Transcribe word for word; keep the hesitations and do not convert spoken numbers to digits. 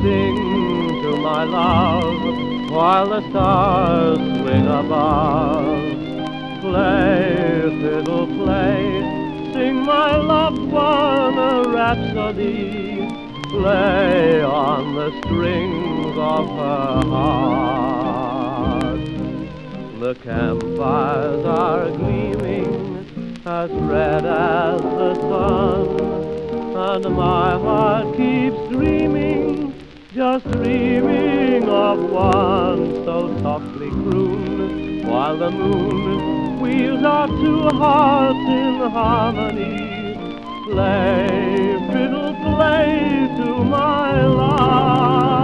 sing to my love while the stars swing above. Play, fiddle, play, sing my loved one a rhapsody. Play on the strings of her heart. The campfires are gleaming as red as the sun, and my heart keeps dreaming, just dreaming of one. So softly croon while the moon wheels our two hearts in harmony. Play, fiddle, play to my love.